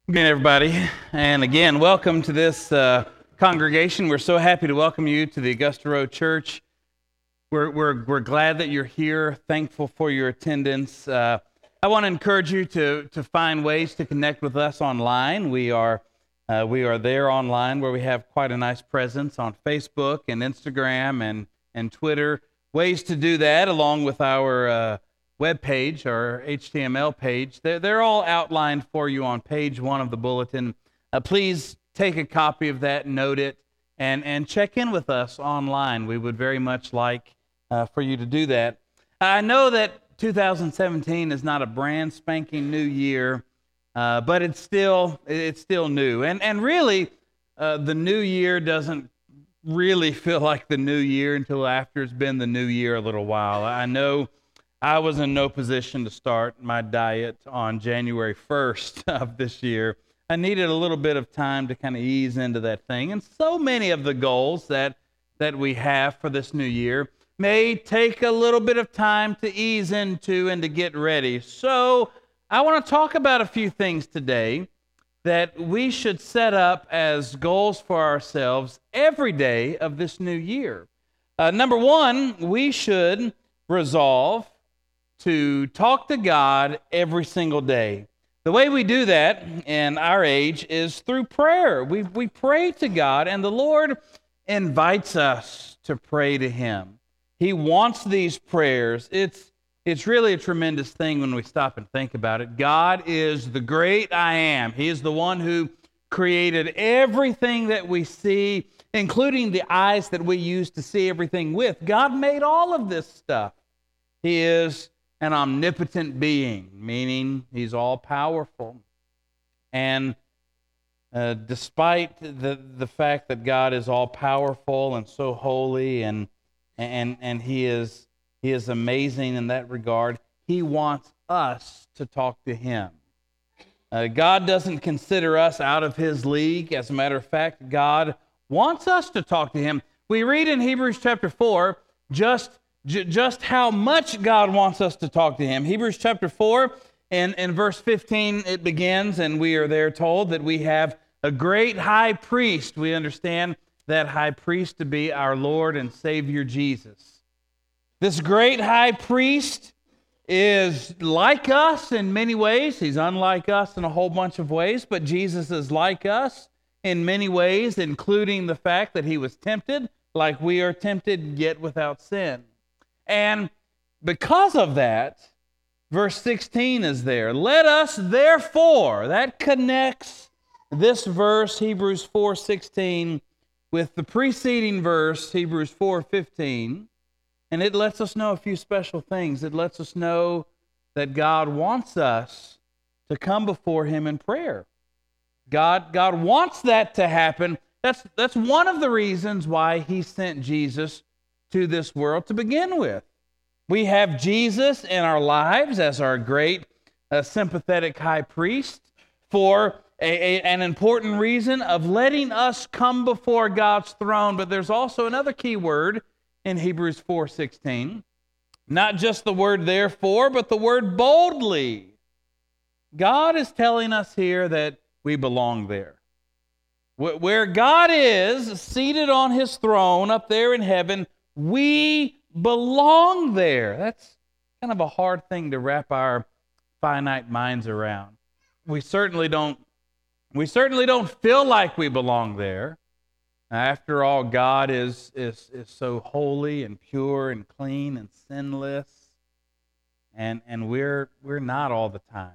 Good evening, everybody. And again, welcome to this congregation. We're so happy to welcome you to the Augusta Road Church. We're glad that you're here, thankful for your attendance. I want to encourage you to find ways to connect with us online. We are there online where we have quite a nice presence on Facebook and Instagram and Twitter. Ways to do that along with our web page, our HTML page. They're all outlined for you on page 1 of the bulletin. Please take a copy of that, note it, and check in with us online. We would very much like for you to do that. I know that 2017 is not a brand spanking new year, but it's still new. And really, the new year doesn't really feel like the new year until after it's been the new year a little while. I know I was in no position to start my diet on January 1st of this year. I needed a little bit of time to kind of ease into that thing. And so many of the goals that we have for this new year may take a little bit of time to ease into and to get ready. So I want to talk about a few things today that we should set up as goals for ourselves every day of this new year. Number one, we should resolve to talk to God every single day. The way we do that in our age is through prayer. We pray to God, and the Lord invites us to pray to Him. He wants these prayers. It's really a tremendous thing when we stop and think about it. God is the great I am. He is the one who created everything that we see, including the eyes that we use to see everything with. God made all of this stuff. He is an omnipotent being, meaning He's all-powerful. And despite the fact that God is all-powerful and so holy and He is amazing in that regard, He wants us to talk to Him. God doesn't consider us out of His league. As a matter of fact, God wants us to talk to Him. We read in Hebrews chapter 4 just how much God wants us to talk to Him. Hebrews chapter 4, and in verse 15, it begins, and we are there told that we have a great high priest. We understand that high priest to be our Lord and Savior Jesus. This great high priest is like us in many ways. He's unlike us in a whole bunch of ways, but Jesus is like us in many ways, including the fact that He was tempted like we are tempted, yet without sin. And because of that, verse 16 is there. Let us therefore, that connects this verse, Hebrews 4:16, with the preceding verse, Hebrews 4:15, and it lets us know a few special things. It lets us know that God wants us to come before Him in prayer. God wants that to happen. That's one of the reasons why He sent Jesus to this world to begin with. We have Jesus in our lives as our great sympathetic high priest for an important reason of letting us come before God's throne. But there's also another key word in Hebrews 4:16. Not just the word therefore, but the word boldly. God is telling us here that we belong there. Where God is seated on His throne up there in heaven, we belong there. That's kind of a hard thing to wrap our finite minds around. We certainly don't feel like we belong there. After all, God is so holy and pure and clean and sinless, and we're not all the time.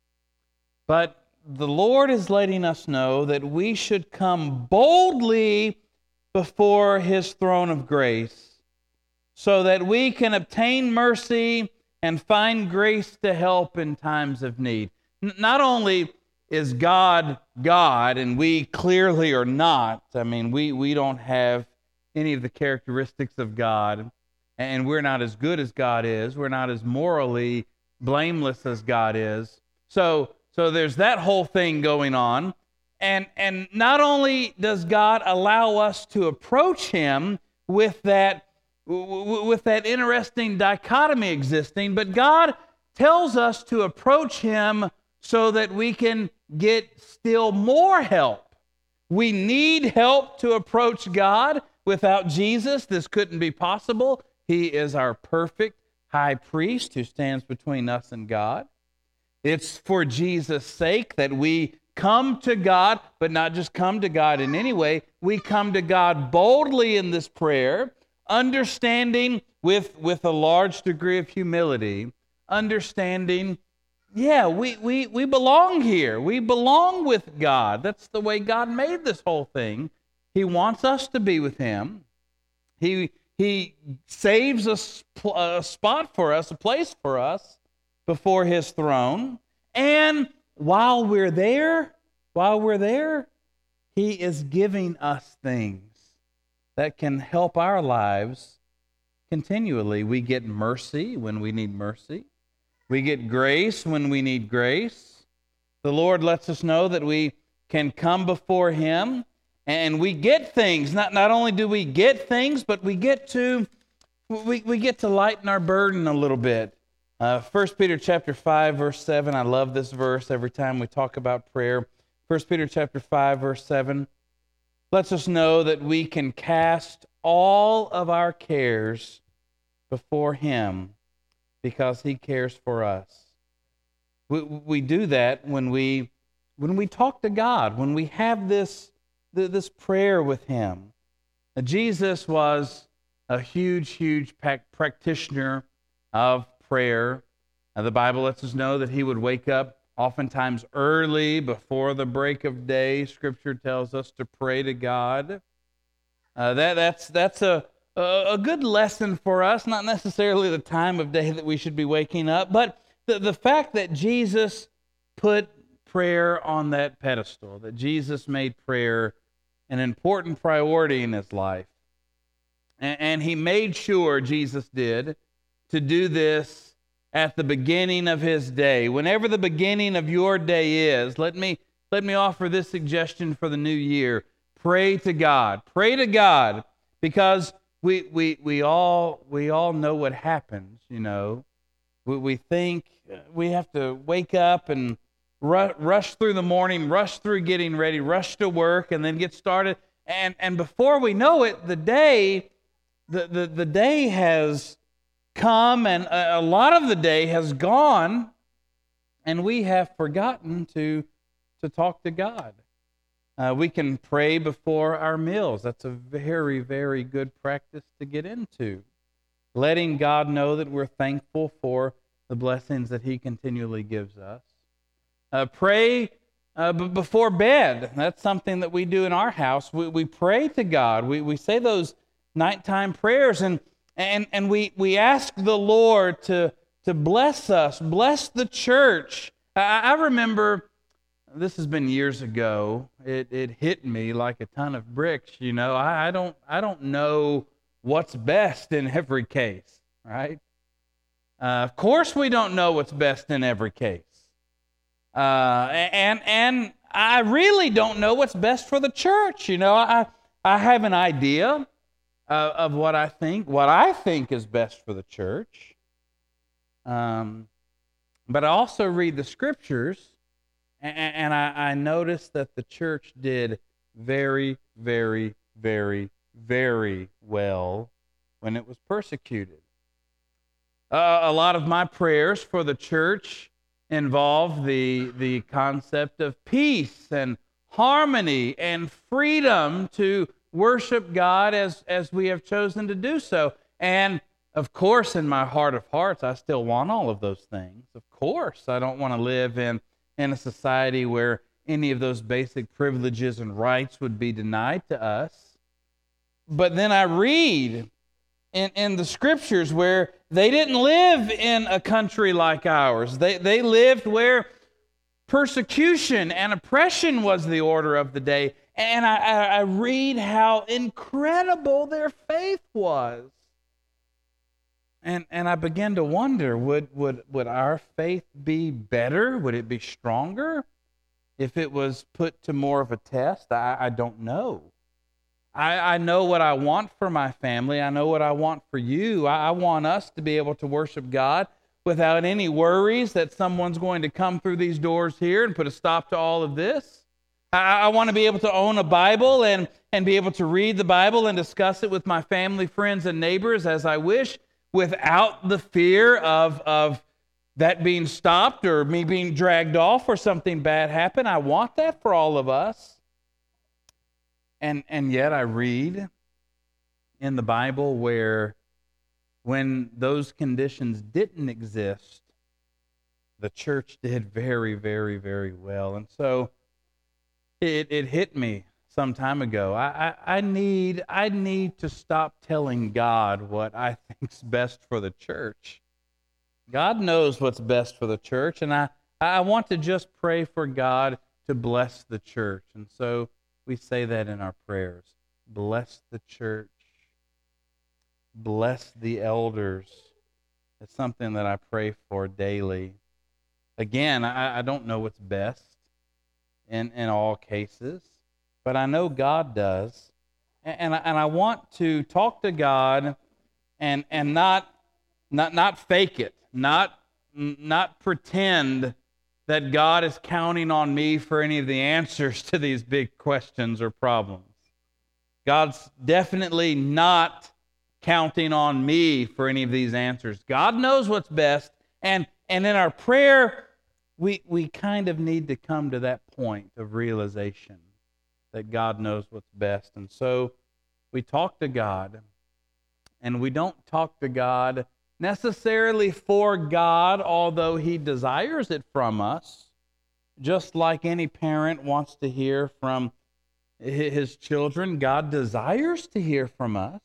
But the Lord is letting us know that we should come boldly before His throne of grace so that we can obtain mercy and find grace to help in times of need. Not only is God God, and we clearly are not. I mean, we don't have any of the characteristics of God, and we're not as good as God is. We're not as morally blameless as God is. So there's that whole thing going on. And not only does God allow us to approach Him with that interesting dichotomy existing, but God tells us to approach Him so that we can get still more help. We need help to approach God. Without Jesus, this couldn't be possible. He is our perfect high priest who stands between us and God. It's for Jesus' sake that we come to God, but not just come to God in any way. We come to God boldly in this prayer, understanding with a large degree of humility, understanding, we belong here. We belong with God. That's the way God made this whole thing. He wants us to be with Him. He saves a spot for us, a place for us before His throne. And while we're there, He is giving us things that can help our lives continually. We get mercy when we need mercy. We get grace when we need grace. The Lord lets us know that we can come before Him and we get things. Not only do we get things, but we get to lighten our burden a little bit. 1 Peter chapter 5, verse 7. I love this verse every time we talk about prayer. 1 Peter chapter 5, verse 7 lets us know that we can cast all of our cares before Him because He cares for us. We do that when we talk to God, when we have this prayer with Him. Jesus was a huge practitioner of prayer. The Bible lets us know that He would wake up oftentimes early before the break of day. Scripture tells us to pray to God. That's a good lesson for us, not necessarily the time of day that we should be waking up, but the fact that Jesus put prayer on that pedestal, that Jesus made prayer an important priority in His life. And He made sure, Jesus did, to do this at the beginning of His day. Whenever the beginning of your day is, let me offer this suggestion for the new year. Pray to God. Pray to God, because we all know what happens, you know. We think we have to wake up and rush through the morning, rush through getting ready, rush to work, and then get started. And before we know it, the day has come, and a lot of the day has gone, and we have forgotten to talk to God. We can pray before our meals. That's a very, very good practice to get into. Letting God know that we're thankful for the blessings that He continually gives us. Pray before bed. That's something that we do in our house. We pray to God. We say those nighttime prayers, and we ask the Lord to bless us, bless the church. I remember, this has been years ago, it hit me like a ton of bricks, you know. I don't know what's best in every case, right? Of course we don't know what's best in every case. And I really don't know what's best for the church. You know, I have an idea of what I think is best for the church. But I also read the Scriptures, and I noticed that the church did very, very, very, very well when it was persecuted. A lot of my prayers for the church involve the concept of peace and harmony and freedom to worship God as we have chosen to do so. And of course, in my heart of hearts, I still want all of those things. Of course, I don't want to live in a society where any of those basic privileges and rights would be denied to us. But then I read in the Scriptures where they didn't live in a country like ours. They lived where persecution and oppression was the order of the day. And I read how incredible their faith was. And I began to wonder, would our faith be better? Would it be stronger if it was put to more of a test? I don't know. I know what I want for my family. I know what I want for you. I want us to be able to worship God without any worries that someone's going to come through these doors here and put a stop to all of this. I want to be able to own a Bible and be able to read the Bible and discuss it with my family, friends, and neighbors as I wish, without the fear of that being stopped or me being dragged off or something bad happen. I want that for all of us. And yet I read in the Bible where when those conditions didn't exist, the church did very, very, very well. And so it hit me some time ago. I need to stop telling God what I think's best for the church. God knows what's best for the church, and I want to just pray for God to bless the church. And so we say that in our prayers. Bless the church. Bless the elders. It's something that I pray for daily. Again, I don't know what's best in all cases, but I know God does. And I want to talk to God and not fake it. Not pretend that God is counting on me for any of the answers to these big questions or problems. God's definitely not counting on me for any of these answers. God knows what's best, and in our prayer, we kind of need to come to that point of realization that God knows what's best. And so we talk to God, and we don't talk to God necessarily for God, although He desires it from us, just like any parent wants to hear from his children. God desires to hear from us.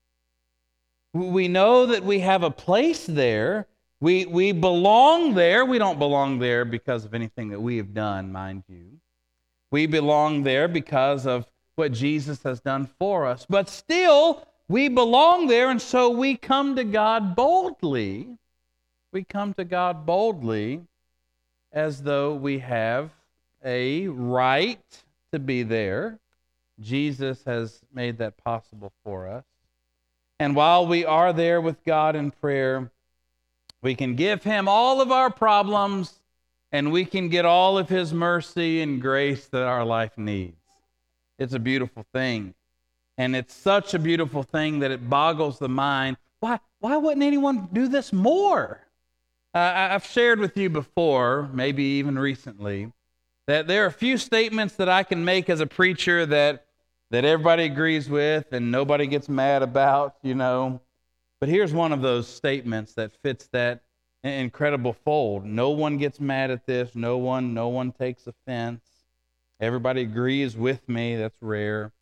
We know that we have a place there. We belong there. We don't belong there because of anything that we have done, mind you. We belong there because of what Jesus has done for us. But still, we belong there, and so we come to God boldly. We come to God boldly as though we have a right to be there. Jesus has made that possible for us. And while we are there with God in prayer, we can give Him all of our problems, and we can get all of His mercy and grace that our life needs. It's a beautiful thing. And it's such a beautiful thing that it boggles the mind. Why wouldn't anyone do this more? I've shared with you before, maybe even recently, that there are a few statements that I can make as a preacher that everybody agrees with and nobody gets mad about, you know. But here's one of those statements that fits that incredible fold. No one gets mad at this. No one takes offense. Everybody agrees with me. That's rare.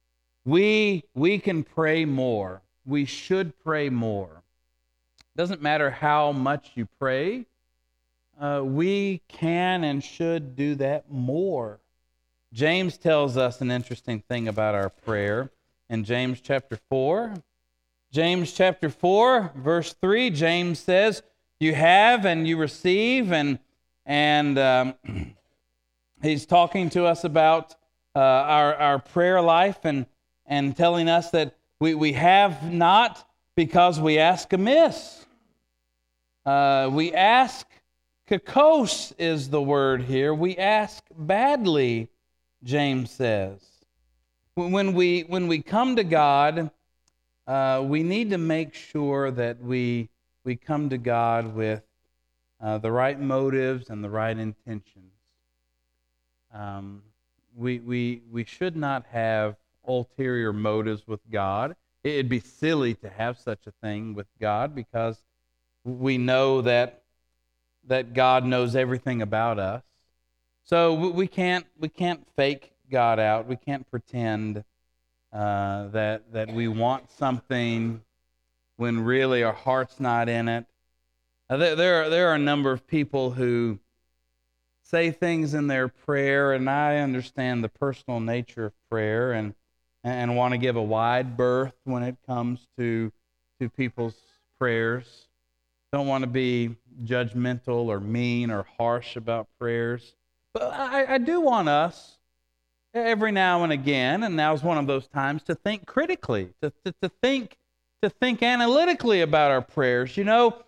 We can pray more. We should pray more. Doesn't matter how much you pray. We can and should do that more. James tells us an interesting thing about our prayer in James chapter 4. James chapter 4, verse 3, James says, you have and you receive, and he's talking to us about our prayer life and telling us that we have not because we ask amiss. We ask, kakos is the word here. We ask badly, James says. When we come to God, we need to make sure that we come to God with the right motives and the right intentions. We should not have ulterior motives with God. It'd be silly to have such a thing with God because we know that God knows everything about us. So we can't fake God out. We can't pretend that we want something when really our heart's not in it. There are a number of people who say things in their prayer, and I understand the personal nature of prayer and want to give a wide berth when it comes to people's prayers. Don't want to be judgmental or mean or harsh about prayers. But I do want us, every now and again, and now's one of those times, to think critically, to think analytically about our prayers. You know,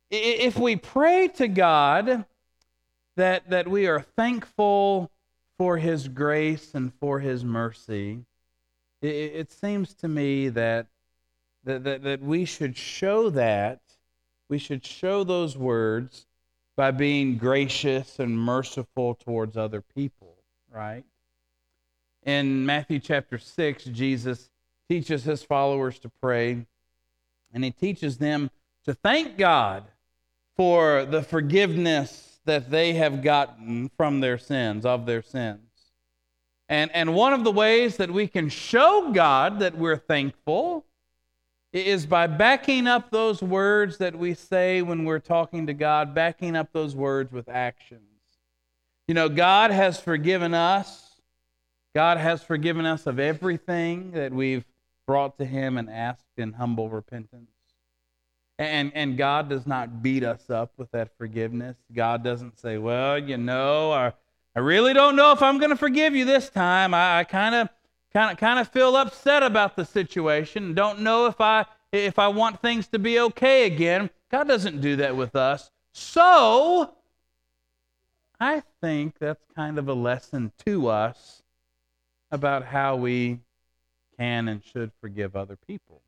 If we pray to God that we are thankful for His grace and for His mercy, it seems to me that we should show that. We should show those words by being gracious and merciful towards other people, right? In Matthew chapter 6, Jesus teaches His followers to pray, and He teaches them to thank God for the forgiveness that they have gotten from their sins, of their sins. And one of the ways that we can show God that we're thankful is by backing up those words that we say when we're talking to God, backing up those words with actions. You know, God has forgiven us. God has forgiven us of everything that we've brought to Him and asked in humble repentance. And God does not beat us up with that forgiveness. God doesn't say, well, you know, I really don't know if I'm going to forgive you this time. I kind of feel upset about the situation. Don't know if I want things to be okay again. God doesn't do that with us. So I think that's kind of a lesson to us about how we can and should forgive other people.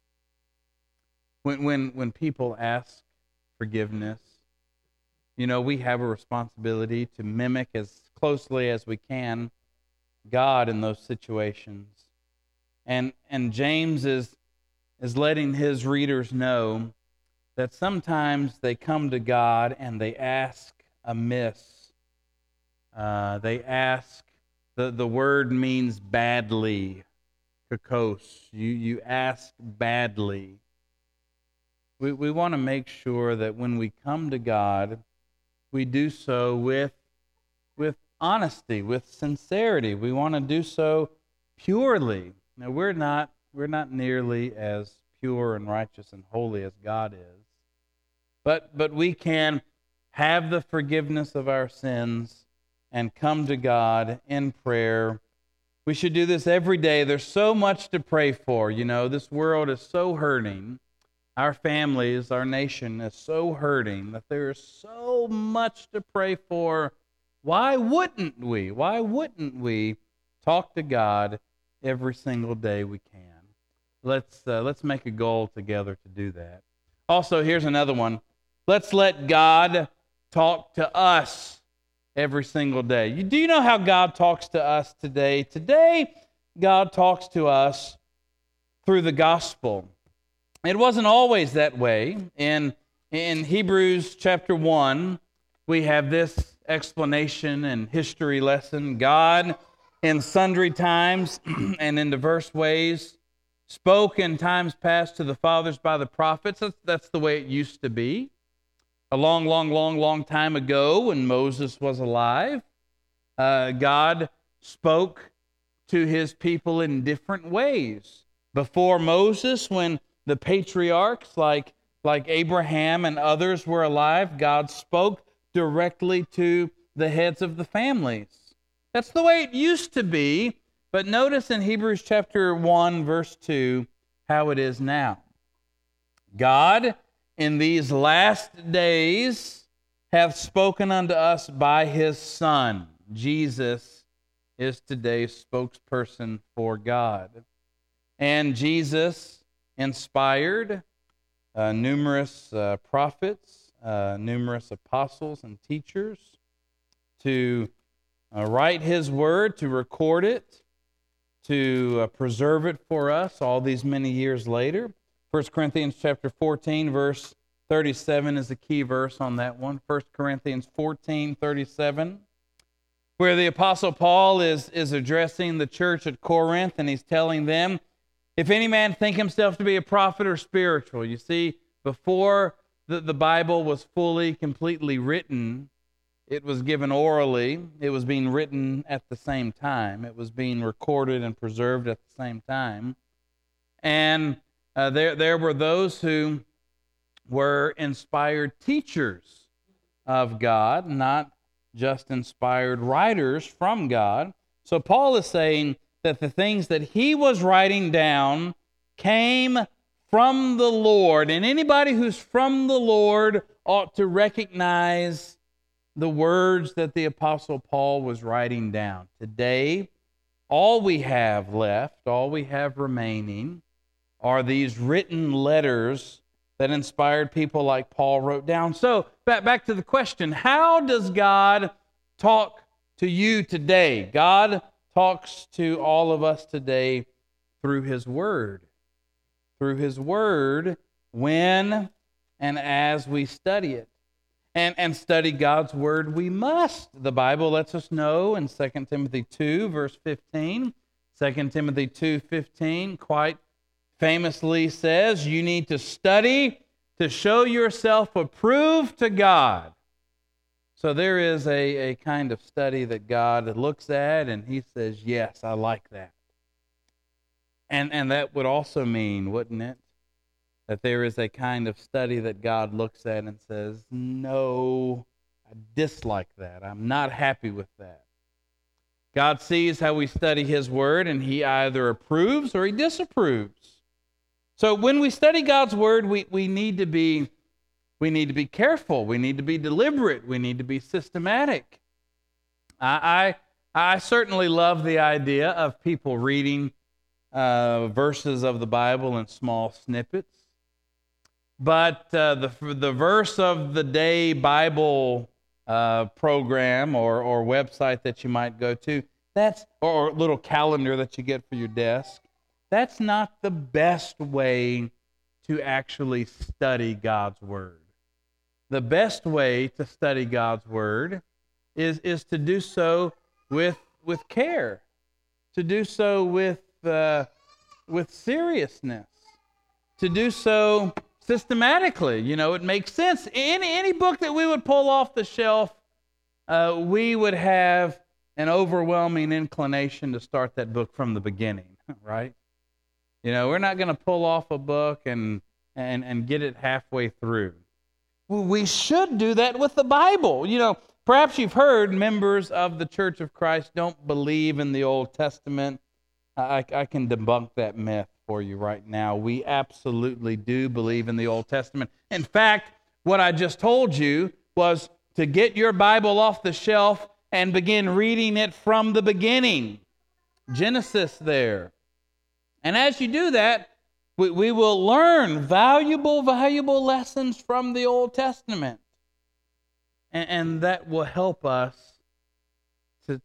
When people ask forgiveness, you know, we have a responsibility to mimic as closely as we can God in those situations. And James is letting his readers know that sometimes they come to God and they ask amiss. They ask, the word means badly, kakos. You ask badly. We want to make sure that when we come to God, we do so with honesty, with sincerity. We want to do so purely. Now, we're not nearly as pure and righteous and holy as God is, but we can have the forgiveness of our sins and come to God in prayer. We should do this every day. There's so much to pray for. You know, this world is so hurting. Our families, our nation is so hurting that there is so much to pray for. Why wouldn't we? Why wouldn't we talk to God every single day we can? Let's make a goal together to do that. Also, here's another one. Let's let God talk to us every single day. Do you know how God talks to us today? Today, God talks to us through the gospel. It wasn't always that way. In Hebrews chapter 1, we have this explanation and history lesson. God, in sundry times and in diverse ways, spoke in times past to the fathers by the prophets. That's the way it used to be. A long time ago, when Moses was alive, God spoke to His people in different ways. Before Moses, when the patriarchs like Abraham and others were alive, God spoke directly to the heads of the families. That's the way it used to be, but notice in Hebrews chapter 1, verse 2, how it is now. God, in these last days, hath spoken unto us by His Son. Jesus is today's spokesperson for God. And Jesus inspired numerous prophets, numerous apostles and teachers to write His word, to record it, to preserve it for us all these many years later. 1 Corinthians chapter 14, verse 37 is the key verse on that one. 1 Corinthians 14:37, where the Apostle Paul is addressing the church at Corinth, and he's telling them, if any man think himself to be a prophet or spiritual. You see, before the Bible was fully, completely written, it was given orally. It was being written at the same time. It was being recorded and preserved at the same time. And there were those who were inspired teachers of God, not just inspired writers from God. So Paul is saying that the things that he was writing down came from the Lord. And anybody who's from the Lord ought to recognize the words that the Apostle Paul was writing down. Today, all we have left, all we have remaining, are these written letters that inspired people like Paul wrote down. So, back to the question, how does God talk to you today? God talks to all of us today through His Word. Through His Word, when and as we study it. And study God's Word we must. The Bible lets us know in 2 Timothy 2, verse 15. 2 Timothy 2:15 quite famously says, you need to study to show yourself approved to God. So there is a kind of study that God looks at and He says, yes, I like that. And that would also mean, wouldn't it, that there is a kind of study that God looks at and says, no, I dislike that. I'm not happy with that. God sees how we study His Word, and He either approves or He disapproves. So when we study God's Word, we need to be careful. We need to be deliberate. We need to be systematic. I certainly love the idea of people reading verses of the Bible in small snippets. But the verse of the day Bible program or website that you might go to, or little calendar that you get for your desk, that's not the best way to actually study God's Word. The best way to study God's Word is to do so with care, to do so with seriousness, to do so systematically. You know, it makes sense. Any book that we would pull off the shelf, we would have an overwhelming inclination to start that book from the beginning, right? You know, we're not going to pull off a book and get it halfway through. We should do that with the Bible. You know, perhaps you've heard members of the Church of Christ don't believe in the Old Testament. I can debunk that myth for you right now. We absolutely do believe in the Old Testament. In fact, what I just told you was to get your Bible off the shelf and begin reading it from the beginning. Genesis there. And as you do that, we will learn valuable lessons from the Old Testament. And that will help us to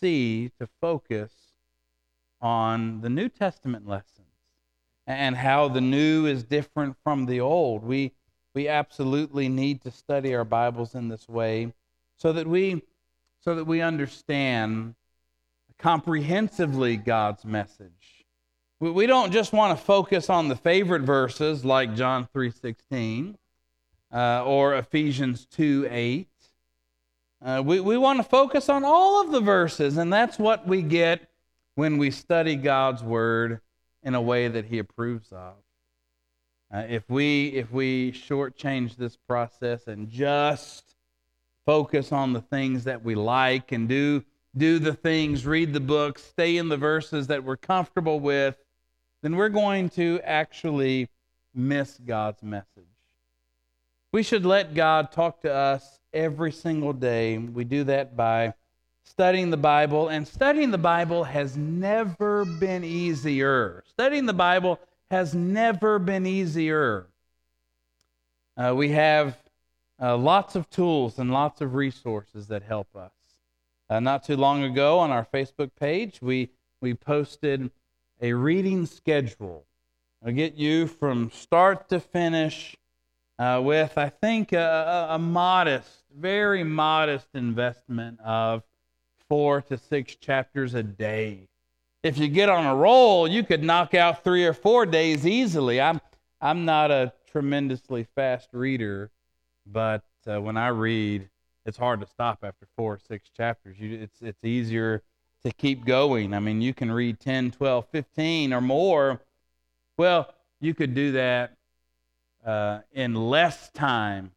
focus on the New Testament lessons and how the new is different from the old. We absolutely need to study our Bibles in this way so that we understand comprehensively God's message. We don't just want to focus on the favorite verses like John 3:16 or Ephesians 2:8. We want to focus on all of the verses, and that's what we get when we study God's Word in a way that He approves of. If we shortchange this process and just focus on the things that we like and do the things, read the books, stay in the verses that we're comfortable with, then we're going to actually miss God's message. We should let God talk to us every single day. We do that by studying the Bible, and studying the Bible has never been easier. Studying the Bible has never been easier. We have lots of tools and lots of resources that help us. Not too long ago on our Facebook page, we posted a reading schedule. I'll get you from start to finish with, I think, a modest, very modest investment of 4 to 6 chapters a day. If you get on a roll, you could knock out 3 or 4 days easily. I'm not a tremendously fast reader, but when I read, it's hard to stop after 4 or 6 chapters. It's easier to keep going. I mean, you can read 10, 12, 15 or more. Well, you could do that in less time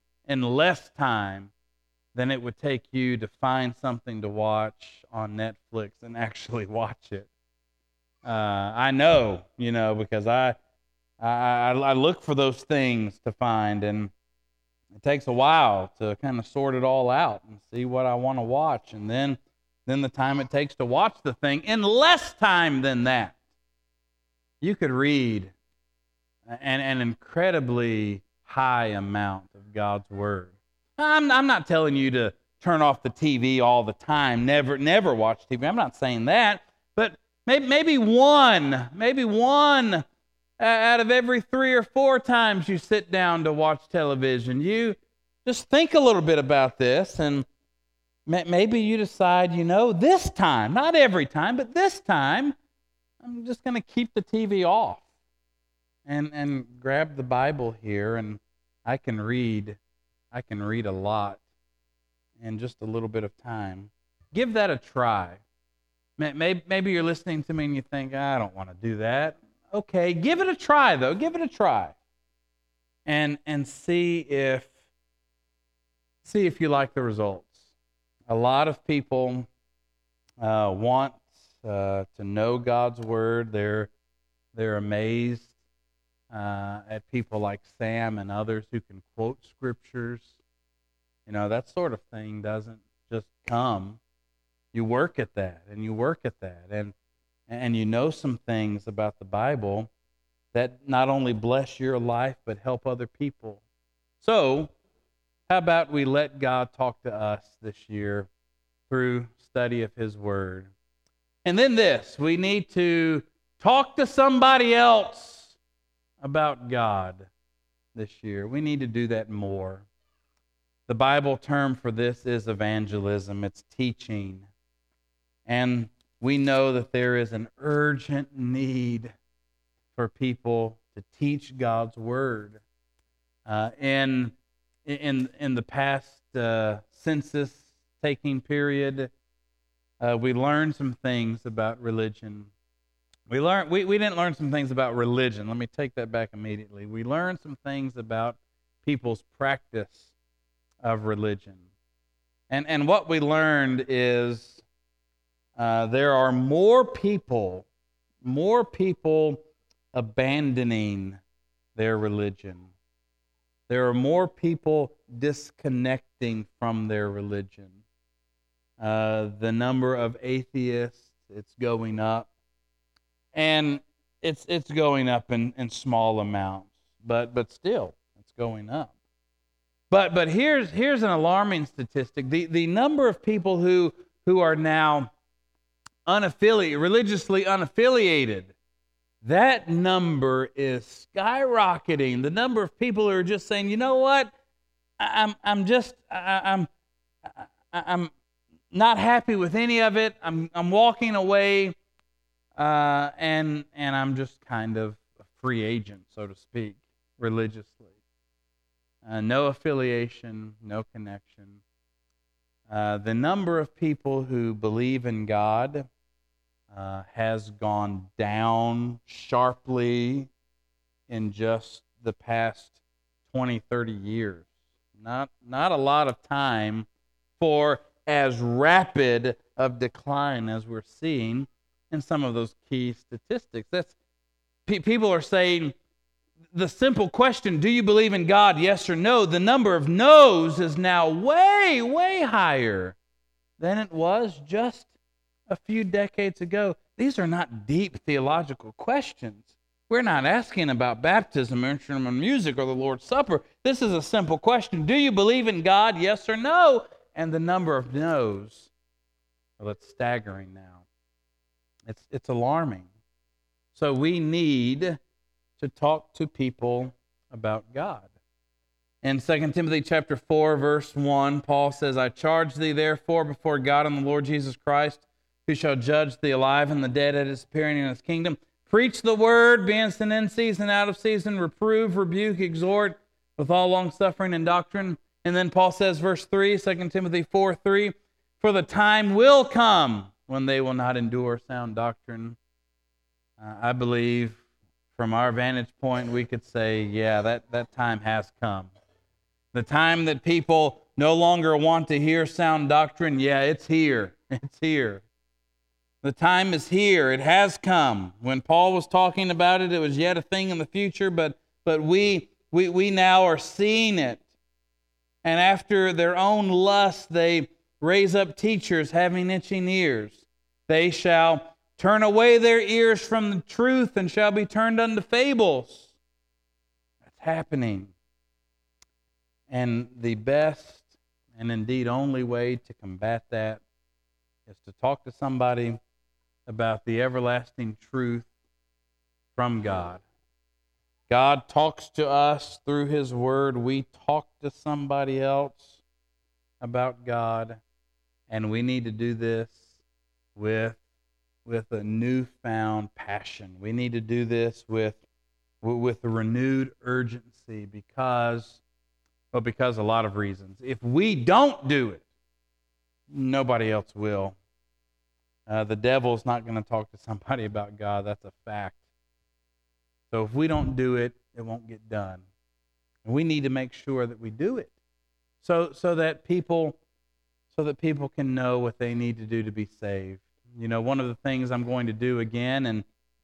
than it would take you to find something to watch on Netflix and actually watch it. I know, because I look for those things to find, and It takes a while to kind of sort it all out and see what I want to watch. And then the time it takes to watch the thing, in less time than that, you could read an incredibly high amount of God's Word. I'm not telling you to turn off the TV all the time, never watch TV. I'm not saying that. But maybe one out of every 3 or 4 times you sit down to watch television, you just think a little bit about this, and maybe you decide, this time, not every time, but this time, I'm just going to keep the TV off and grab the Bible here, and I can read a lot in just a little bit of time. Give that a try. Maybe you're listening to me and you think, I don't want to do that. Okay, give it a try, though. Give it a try. And see if you like the results. A lot of people want to know God's Word. They're amazed at people like Sam and others who can quote scriptures. That sort of thing doesn't just come. You work at that, and you work at that, and you know some things about the Bible that not only bless your life, but help other people. So, how about we let God talk to us this year through study of His Word? And then we need to talk to somebody else about God this year. We need to do that more. The Bible term for this is evangelism. It's teaching. And we know that there is an urgent need for people to teach God's Word. In the past census taking period, we learned some things about religion. We didn't learn some things about religion. Let me take that back immediately. We learned some things about people's practice of religion. And what we learned is there are more people abandoning their religion. There are more people disconnecting from their religion. The number of atheists, it's going up. And it's going up in small amounts, but still, it's going up. But here's an alarming statistic. The number of people who are now religiously unaffiliated, that number is skyrocketing. The number of people who are just saying, you know what, I'm not happy with any of it. I'm walking away, and I'm just kind of a free agent, so to speak, religiously. No affiliation, no connection. The number of people who believe in God has gone down sharply in just the past 20, 30 years. Not a lot of time for as rapid of decline as we're seeing in some of those key statistics. People are saying the simple question, do you believe in God, yes or no? The number of no's is now way, way higher than it was just a few decades ago. These are not deep theological questions. We're not asking about baptism or instrumental music or the Lord's Supper. This is a simple question. Do you believe in God, yes or no? And the number of no's, well, it's staggering now. It's alarming. So we need to talk to people about God. In 2 Timothy chapter 4, verse 1, Paul says, I charge thee therefore before God and the Lord Jesus Christ, who shall judge the alive and the dead at his appearing in his kingdom. Preach the word, be instant in season, out of season, reprove, rebuke, exhort, with all longsuffering and doctrine. And then Paul says, verse 3, 2 Timothy 4:3, for the time will come when they will not endure sound doctrine. I believe from our vantage point, we could say, yeah, that time has come. The time that people no longer want to hear sound doctrine, yeah, it's here. It's here. The time is here. It has come. When Paul was talking about it, it was yet a thing in the future, but we now are seeing it. And after their own lust, they raise up teachers having itching ears. They shall turn away their ears from the truth and shall be turned unto fables. That's happening. And the best and indeed only way to combat that is to talk to somebody about the everlasting truth from God. God talks to us through His Word. We talk to somebody else about God, and we need to do this with a newfound passion. We need to do this with a renewed urgency because a lot of reasons. If we don't do it, nobody else will. The devil's not going to talk to somebody about God. That's a fact. So if we don't do it, it won't get done. And we need to make sure that we do it so that people can know what they need to do to be saved. You know, one of the things I'm going to do again in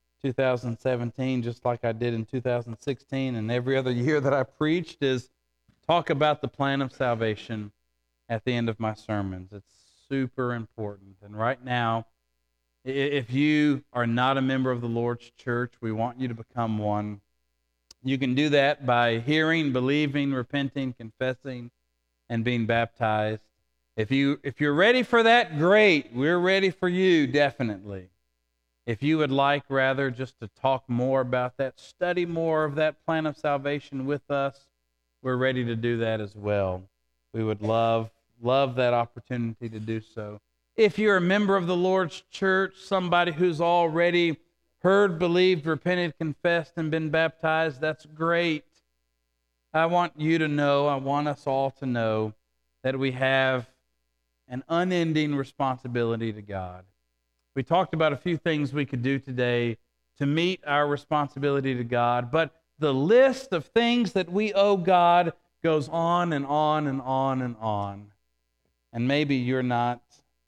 2017, just like I did in 2016 and every other year that I preached, is talk about the plan of salvation at the end of my sermons. It's super important. And right now, if you are not a member of the Lord's church, we want you to become one. You can do that by hearing, believing, repenting, confessing, and being baptized. If you're ready for that, great. We're ready for you, definitely. If you would like, rather, just to talk more about that, study more of that plan of salvation with us, we're ready to do that as well. We would love that opportunity to do so. If you're a member of the Lord's church, somebody who's already heard, believed, repented, confessed, and been baptized, that's great. I want you to know, I want us all to know that we have an unending responsibility to God. We talked about a few things we could do today to meet our responsibility to God, but the list of things that we owe God goes on and on and on and on. And maybe you're not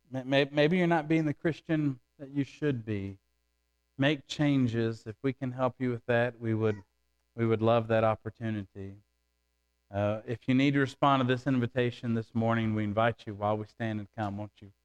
being the Christian that you should be. Make changes. If we can help you with that, we would love that opportunity. If you need to respond to this invitation this morning, we invite you while we stand and come, won't you?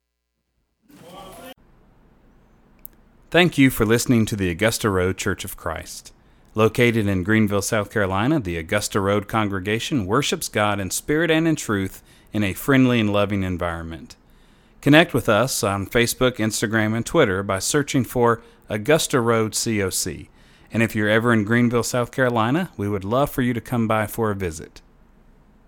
Thank you for listening to the Augusta Road Church of Christ. Located in Greenville, South Carolina, the Augusta Road congregation worships God in spirit and in truth in a friendly and loving environment. Connect with us on Facebook, Instagram, and Twitter by searching for Augusta Road COC. And if you're ever in Greenville, South Carolina, we would love for you to come by for a visit.